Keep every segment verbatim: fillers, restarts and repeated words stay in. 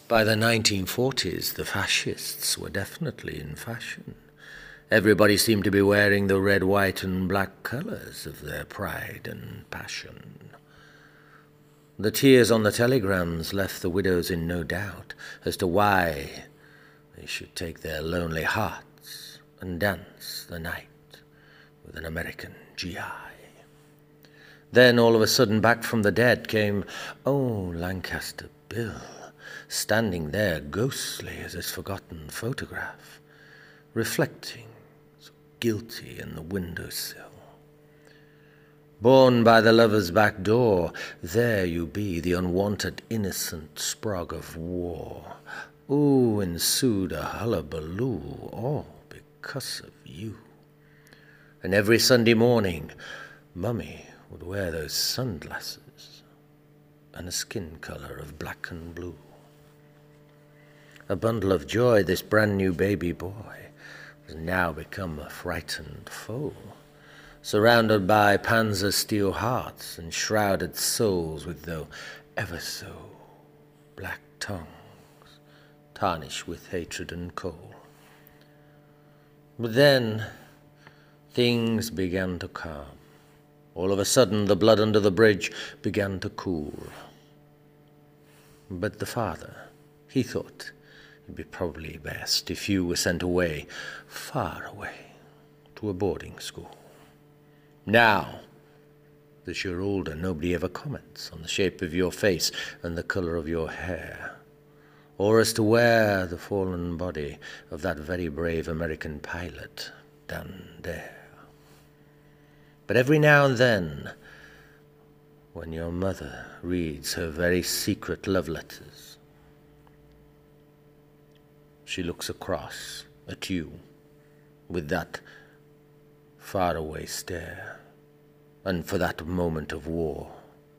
By the nineteen forties, the fascists were definitely in fashion. Everybody seemed to be wearing the red, white, and black colours of their pride and passion. The tears on the telegrams left the widows in no doubt as to why they should take their lonely hearts and dance the night with an American G I. Then, all of a sudden, back from the dead came, oh, Lancaster Bill, standing there ghostly as his forgotten photograph, reflecting so guilty in the windowsill. Born by the lover's back door, there you be, the unwanted innocent sprog of war. Ooh, ensued a hullabaloo, all because of you. And every Sunday morning, Mummy would wear those sunglasses and a skin colour of black and blue. A bundle of joy, this brand new baby boy has now become a frightened foe, surrounded by panzer steel hearts and shrouded souls with though ever so black tongues, tarnished with hatred and coal. But then things began to calm. All of a sudden the blood under the bridge began to cool. But the father, he thought it'd be probably best if you were sent away, far away, to a boarding school. Now that you're older, nobody ever comments on the shape of your face and the colour of your hair, or as to where the fallen body of that very brave American pilot down there. But every now and then, when your mother reads her very secret love letters, she looks across at you with that faraway stare, and for that moment of war,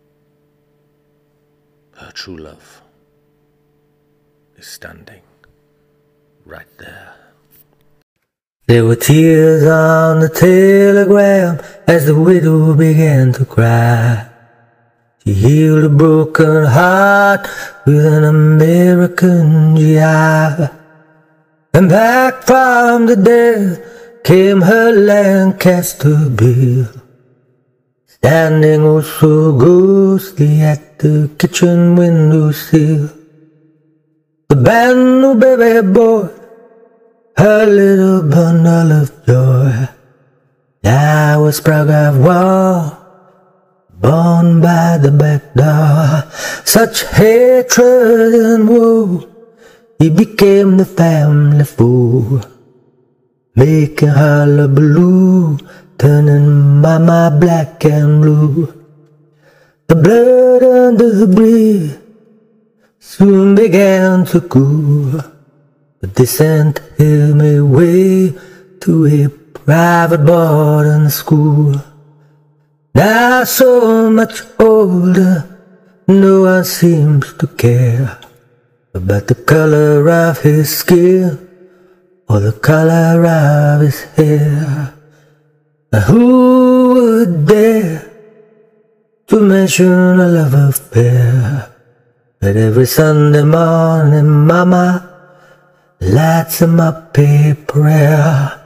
her true love is standing right there. There were tears on the telegram as the widow began to cry. She healed a broken heart with an American G I. And back from the dead came her Lancaster Bill, standing oh so ghostly at the kitchen windowsill. The brand new baby boy, her little bundle of joy, now a sprog of war, born by the back door. Such hatred and woe, he became the family fool, making hullabaloo, turning mama black and blue. The blood under the bridge soon began to cool, but they sent him away to a private boarding school. Now so much older, no one seems to care about the color of his skin or the color of his hair. And who would dare to mention a love affair? But every Sunday morning mama lights him up a prayer.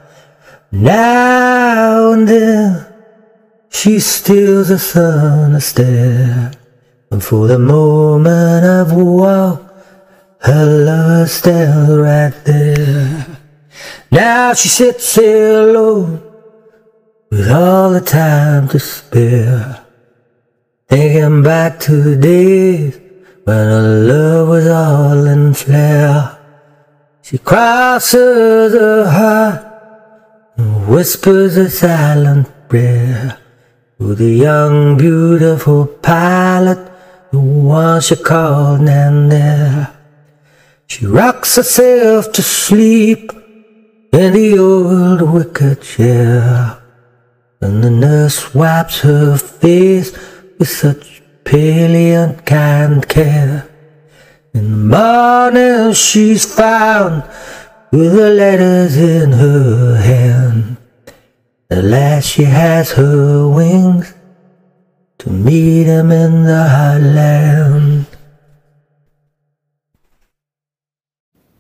Now and then she steals the sun a stare, and for the moment of war, her lover stands right there. Now she sits alone with all the time to spare, thinking back to the days when her love was all in flare. She crosses her heart and whispers a silent prayer to the young beautiful pilot, the one she called Nandere. She rocks herself to sleep in the old wicker chair, and the nurse wipes her face with such pale and kind care. In the morning she's found with the letters in her hand. At last she has her wings to meet him in the high land.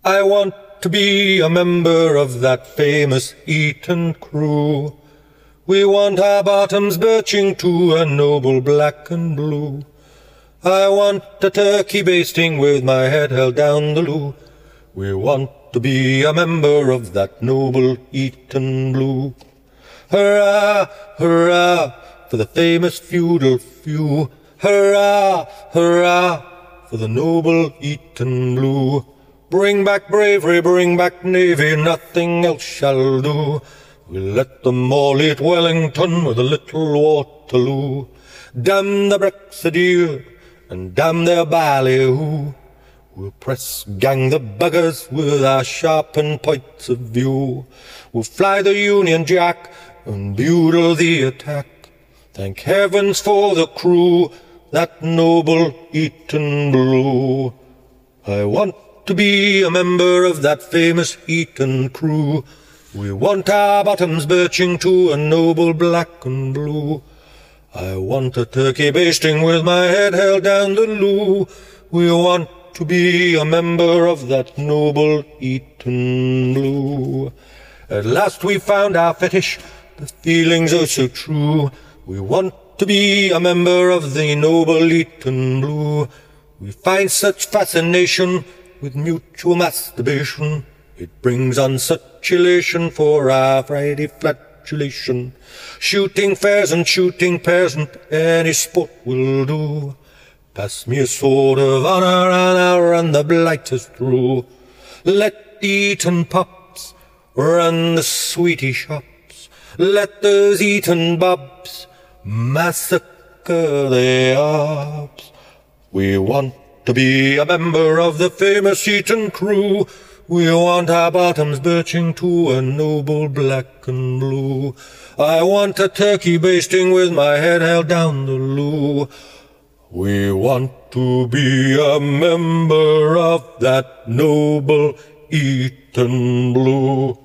I want to be a member of that famous Eton crew. We want our bottoms birching to a noble black and blue. I want a turkey basting with my head held down the loo. We want to be a member of that noble Eton blue. Hurrah, hurrah, for the famous feudal few. Hurrah, hurrah, for the noble Eton blue. Bring back bravery, bring back navy, nothing else shall do. We'll let them all eat Wellington with a little Waterloo. Damn the Brexiteer, and damn their ballyhoo. We'll press gang the buggers with our sharpened points of view. We'll fly the Union Jack and bugle the attack. Thank heavens for the crew, that noble Eton blue. I want to be a member of that famous Eton crew. We want our bottoms birching to a noble black and blue. I want a turkey basting with my head held down the loo. We want to be a member of that noble Eton blue. At last we found our fetish, the feelings oh so true. We want to be a member of the noble Eton blue. We find such fascination with mutual masturbation. It brings on such elation for our Friday flatulation. Shooting pheasant, shooting peasant, any sport will do. Pass me a sword of honour and I'll run the blightest through. Let the Eton pups run the sweetie shops. Let those Eton bubs massacre their ops. We want to be a member of the famous Eton crew. We want our bottoms birching to a noble black and blue. I want a turkey basting with my head held down the loo. We want to be a member of that noble Eton blue.